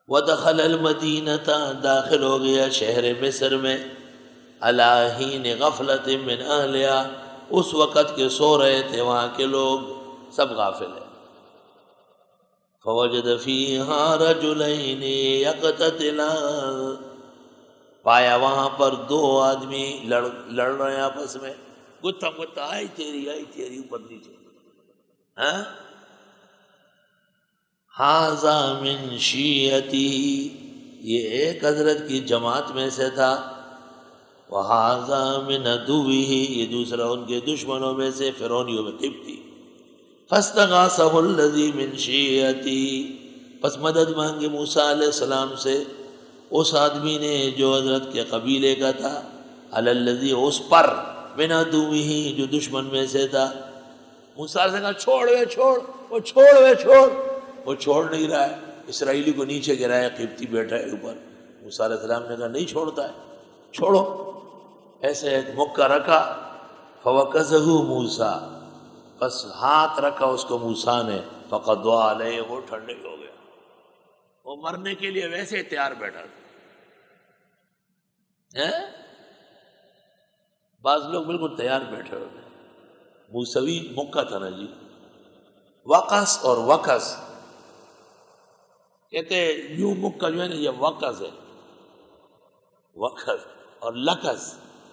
ودخل المدینۃ، داخل ہو گیا شہر مصر میں، علی حین غفلۃ من اہلہا، اس وقت کے سو رہے تھے وہاں کے لوگ، سب غافل ہیں۔ فوجد فیہا رجلین یقتتلان، پایا وہاں پر دو آدمی لڑ رہے ہیں آپس میں، گتھا گتھا، آئی تیری اوپر نیچے۔ ہاں، ھذا من شیعتی، یہ ایک حضرت کی جماعت میں سے تھا، وھذا من عدوہ، یہ دوسرا ان کے دشمنوں میں سے، فرعونیوں میں قبطی۔ فاستغاثہ الذی من شیعتی، پس مدد مانگی موسیٰ علیہ السلام سے اس آدمی نے جو حضرت کے قبیلے کا تھا، علی الذی، اس پر، من عدوہ، جو دشمن میں سے تھا۔ موسیٰ علیہ السلام نے کہا وہ چھوڑ نہیں رہا ہے، اسرائیلی کو نیچے گرایا، قبطی بیٹھا ہے اوپر۔ موسیٰ علیہ السلام نے کہا نہیں چھوڑتا ہے، چھوڑو۔ ایسے ایک مکہ رکھا، فوکزہ موسیٰ، بس ہاتھ رکھا اس کو موسیٰ نے، فقضى علیہ، وہ ٹھنڈے ہو گیا، وہ مرنے کے لیے ویسے تیار بیٹھا تھا۔ بعض لوگ بالکل تیار بیٹھے ہوتے ہیں۔ موسوی مکہ تھا نا جی، وقص اور وقص کہتے ہیں، یوں مکہ جو ہے نا یہ وقص ہے، وقص اور لقص۔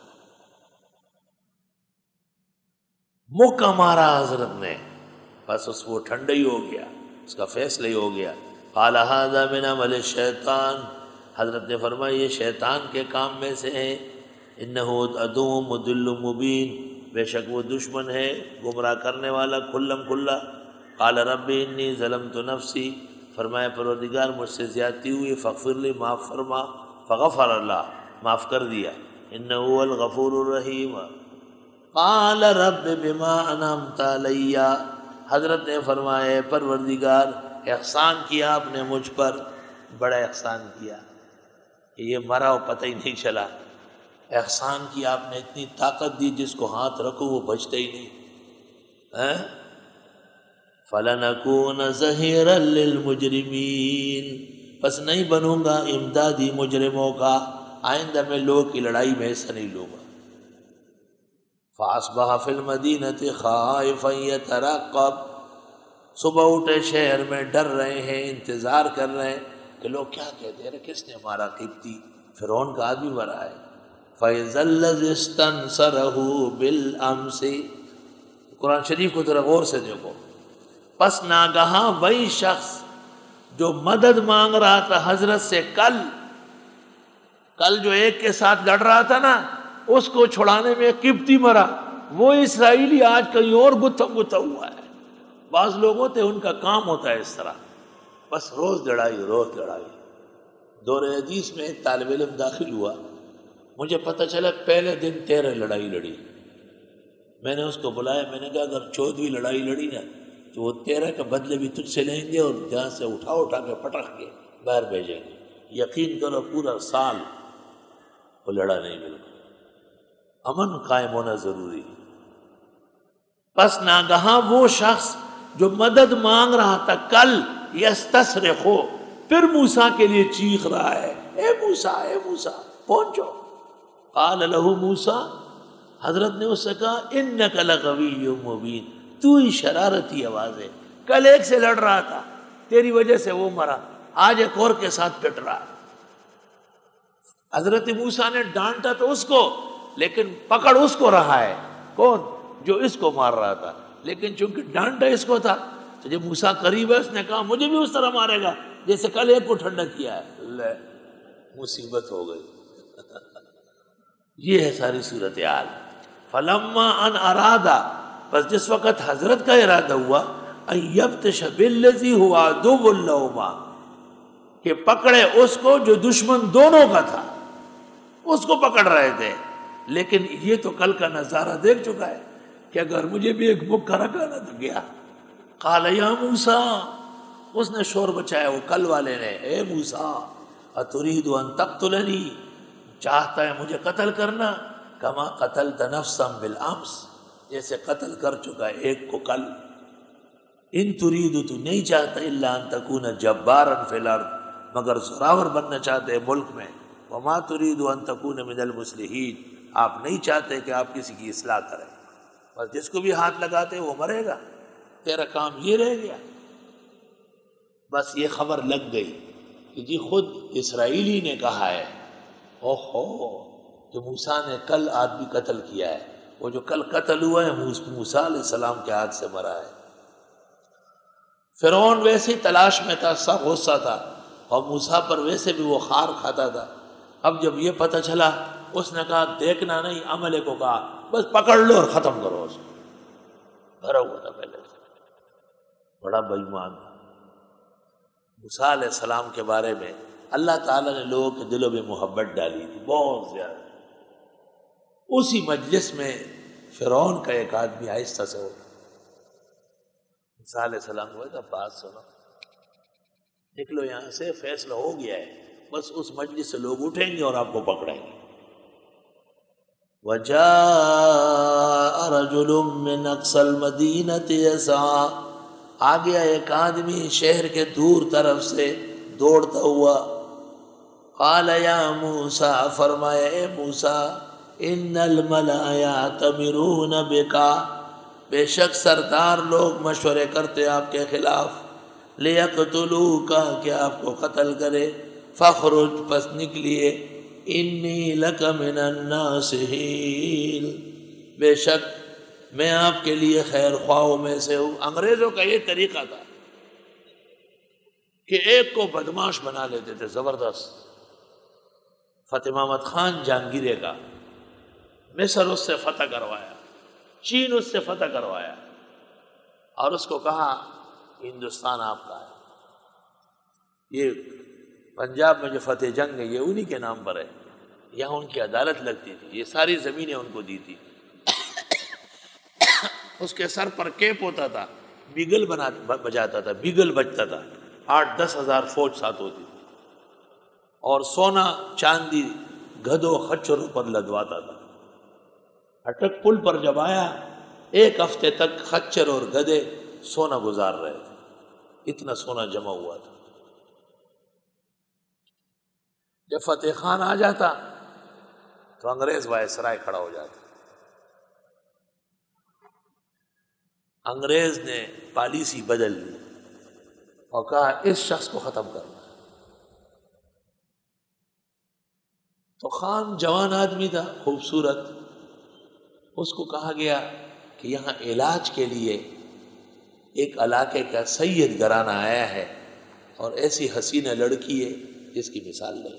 مکہ مارا حضرت نے، بس اس وہ ٹھنڈا ہی ہو گیا، اس کا فیصلہ ہی ہو گیا۔ قال ھذا من عمل الشیطان، حضرت نے فرمایا یہ شیطان کے کام میں سے ہے، انہ عدو مضل مبین، بے شک وہ دشمن ہے گمراہ کرنے والا کھلم کھلا۔ قال رب انی ظلمت نفسی، فرمایا پروردگار مجھ سے زیادتی ہوئی، فاغفر لی، معاف فرما، فغفر اللہ، معاف کر دیا، انہ هو الغفور الرحیم۔ قال رب بما انعمت علی، حضرت نے فرمایا پروردگار احسان کیا آپ نے مجھ پر، بڑا احسان کیا کہ یہ مرا ہو پتہ ہی نہیں چلا، احسان کیا آپ نے، اتنی طاقت دی جس کو ہاتھ رکھو وہ بچتا ہی نہیں۔ فَلَنَكُونَ ظَهِيرًا لِلْمُجْرِمِينَ، پس نہیں بنوں گا امدادی مجرموں کا، آئندہ میں لوگوں کی لڑائی میں حصہ نہیں لوں گا۔ فَأَصْبَحَ فِي الْمَدِينَةِ خَائِفًا يَتَرَقَّبُ، صبح اٹھے شہر میں ڈر رہے ہیں، انتظار کر رہے ہیں کہ لوگ کیا کہتے ہیں، کس نے مارا، قبطی فرعون کا آدمی مرا ہے۔ فَإِذَا الَّذِي اسْتَنصَرَهُ بِالْأَمْسِ، قرآن شریف کو ذرا غور سے دیکھو، پس ناگہاں وہی شخص جو مدد مانگ رہا تھا حضرت سے کل جو ایک کے ساتھ لڑ رہا تھا نا، اس کو چھڑانے میں قبطی مرا، وہ اسرائیلی آج کہیں اور گتھا گتھا ہوا ہے۔ بعض لوگ ہوتے ان کا کام ہوتا ہے اس طرح، بس روز لڑائی روز لڑائی۔ دور حدیث میں ایک طالب علم داخل ہوا، مجھے پتہ چلا پہلے دن 13 لڑائی لڑی۔ میں نے اس کو بلایا، میں نے کہا اگر 14ویں لڑائی لڑی نا تو وہ 13 کا بدلے بھی تجھ سے لیں گے اور جہاں سے اٹھا کے پٹک کے باہر بھیجیں گے۔ یقین کرو پورا سال وہ لڑا نہیں، بالکل امن قائم ہونا ضروری ہے۔ پس ناگہاں وہ شخص جو مدد مانگ رہا تھا کل، یستصرخ، پھر موسیٰ کے لیے چیخ رہا ہے، اے موسیٰ اے موسیٰ پہنچو۔ قال لہ موسیٰ، حضرت نے اس سے کہا انک لغوی مبین، تو ہی شرارتی آواز ہے، کل ایک سے لڑ رہا تھا، تیری وجہ سے وہ مرا، آج ایک اور کے ساتھ پٹ رہا ہے۔ حضرت موسیٰ نے ڈانٹا تو اس کو، لیکن پکڑ اس کو رہا ہے، کون؟ جو اس کو مار رہا تھا، لیکن چونکہ ڈانٹا اس کو تھا تو جب موسیٰ قریب ہے اس نے کہا مجھے بھی اس طرح مارے گا جیسے کل ایک کو ٹھنڈا کیا ہے۔ لے مصیبت ہو گئی۔ یہ ہے ساری صورتحال۔ فلما ان ارادہ، بس جس وقت حضرت کا ارادہ ہوا، ان یبطش بالذی هو عدو لہما، کہ پکڑے اس کو جو دشمن دونوں کا تھا، اس کو پکڑ رہے تھے، لیکن یہ تو کل کا نظارہ دیکھ چکا ہے کہ اگر مجھے بھی ایک مکہ رکھا نہ تو گیا۔ قال یا موسیٰ، اس نے شور بچایا وہ کل والے نے، اے موسیٰ اتريد ان تقتلنی، چاہتا ہے مجھے قتل کرنا، کما قتلت نفسا بالامس، جیسے قتل کر چکا ہے ایک کو کل۔ ان تريد، تو نہیں چاہتا، الا ان تکون جبارا فی الارض، مگر زوراور بننا چاہتے ہیں ملک میں. وما تريد ان تكون من المصلحين، آپ نہیں چاہتے کہ آپ کسی کی اصلاح کریں. بس جس کو بھی ہاتھ لگاتے وہ مرے گا، تیرا کام یہ رہ گیا. بس یہ خبر لگ گئی کہ جی خود اسرائیلی نے کہا ہے اوہو کہ موسیٰ نے کل آدمی قتل کیا ہے. وہ جو کل قتل ہوا ہے موسیٰ علیہ السلام کے ہاتھ سے مرا ہے. فرعون ویسے ہی تلاش میں تھا، سب غصہ تھا، اور موسیٰ پر ویسے بھی وہ خار کھاتا تھا. اب جب یہ پتہ چلا اس نے کہا دیکھنا نہیں، عملے کو کہا بس پکڑ لو اور ختم کرو اسے. بھرا ہوا تھا پہلے سے، بڑا بے ایمان تھا. موسیٰ علیہ السلام کے بارے میں اللہ تعالیٰ نے لوگوں کے دلوں میں محبت ڈالی تھی بہت زیادہ. اسی مجلس میں فرعون کا ایک آدمی آہستہ سے ہوتا. موسیٰ علیہ السلام کو کہا بات سنو، نکلو یہاں سے، فیصلہ ہو گیا ہے، بس اس مجلس سے لوگ اٹھیں گے اور آپ کو پکڑیں گے. وَجَاءَ رَجُلٌ مِّنْ أَقْصَى الْمَدِينَةِ يَسْعَىٰ، آ گیا ایک آدمی شہر کے دور طرف سے دوڑتا ہوا. قال یا موسیٰ، فرمایا اے موسیٰ، ان الملأ یعتمرون بک، بے شک سردار لوگ مشورے کرتے آپ کے خلاف، لیقتلوک، کہ آپ کو قتل کرے. فخرج، پس نکلیے، انی لک من الناصحین، بے شک میں آپ کے لیے خیر خواہوں میں سے ہوں. انگریزوں کا یہ طریقہ تھا کہ ایک کو بدماش بنا لیتے تھے زبردست. فتح محمد خان جہانگیرے کا مصر اس سے فتح کروایا، چین اس سے فتح کروایا، اور اس کو کہا ہندوستان آپ کا ہے. یہ پنجاب میں جو فتح جنگ ہے یہ انہی کے نام پر ہے، یہاں ان کی عدالت لگتی تھی، یہ ساری زمینیں ان کو دی تھی. اس کے سر پر کیپ ہوتا تھا، بیگل بجاتا تھا، بیگل بجتا تھا، 8-10 ہزار فوج ساتھ ہوتی تھی، اور سونا چاندی گدھوں خچروں پر لدواتا تھا. اٹک پل پر جب آیا، ایک ہفتے تک خچر اور گدھے سونا گزار رہے تھے، اتنا سونا جمع ہوا تھا. جب فتح خان آ جاتا تو انگریز وائسرائے کھڑا ہو جاتا. انگریز نے پالیسی بدل لی اور کہا اس شخص کو ختم کرنا ہے. تو خان جوان آدمی تھا، خوبصورت، اس کو کہا گیا کہ یہاں علاج کے لیے ایک علاقے کا سید گھرانہ آیا ہے اور ایسی حسین لڑکی ہے جس کی مثال نہیں.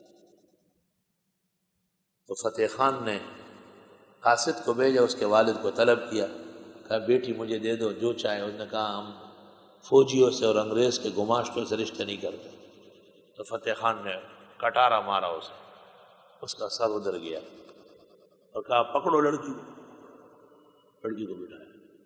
تو فتح خان نے قاصد کو بھیجا، اس کے والد کو طلب کیا، کہا بیٹی مجھے دے دو جو چاہے. اس نے کہا ہم فوجیوں سے اور انگریز کے گماشتوں سے رشتے نہیں کرتے. تو فتح خان نے کٹارا مارا اسے، اس کا سر ادھر گیا اور کہا پکڑو لڑکی کو. لڑکی کو بٹھایا.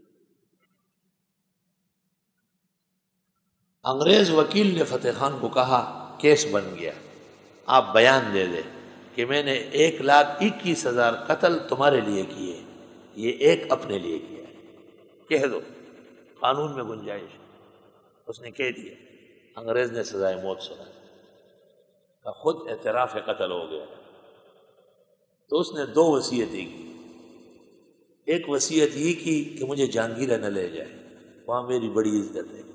انگریز وکیل نے فتح خان کو کہا کیس بن گیا، آپ بیان دے دیں کہ میں نے 1,21,000 قتل تمہارے لیے کیے، یہ ایک اپنے لیے کیا ہے، کہہ دو، قانون میں گنجائش. اس نے کہہ دیا. انگریز نے سزائے موت سنا، خود اعتراف قتل ہو گیا. تو اس نے 2 وصیتیں کی. ایک وصیت یہ کی کہ مجھے جہانگیرہ نہ لے جائے، وہاں میری بڑی عزت ہے،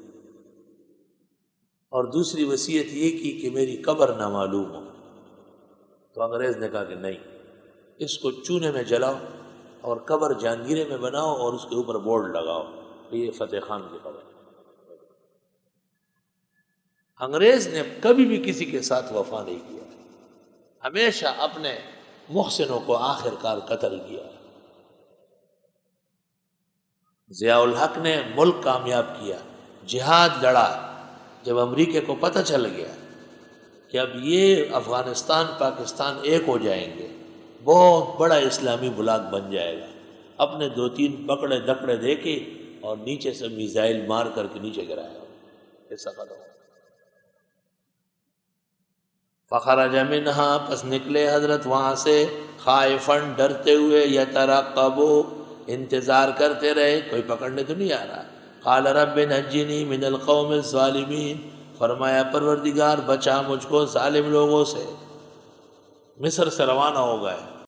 اور دوسری وصیت یہ کی کہ میری قبر نہ معلوم ہو. تو انگریز نے کہا کہ نہیں، اس کو چونے میں جلاؤ اور قبر جہانگیرے میں بناؤ اور اس کے اوپر بورڈ لگاؤ کہ یہ فتح خان کی قبر. انگریز نے کبھی بھی کسی کے ساتھ وفا نہیں کیا، ہمیشہ اپنے محسنوں کو آخر کار قتل کیا. ضیاء الحق نے ملک کامیاب کیا، جہاد لڑا. جب امریکہ کو پتہ چل گیا کہ اب یہ افغانستان پاکستان ایک ہو جائیں گے، بہت بڑا اسلامی بلاک بن جائے گا، اپنے 2-3 پکڑے دکڑے دے کے اور نیچے سے میزائل مار کر کے نیچے گرایا. ایسا قدم فخرج منہا، پس نکلے حضرت وہاں سے، خائفاً ڈرتے ہوئے، یترقبو، انتظار کرتے رہے کوئی پکڑنے تو نہیں آ رہا. قال رب نجنی من القوم الظالمین، فرمایا پروردگار بچا مجھ کو ظالم لوگوں سے۔ مصر سے روانہ ہو گئے۔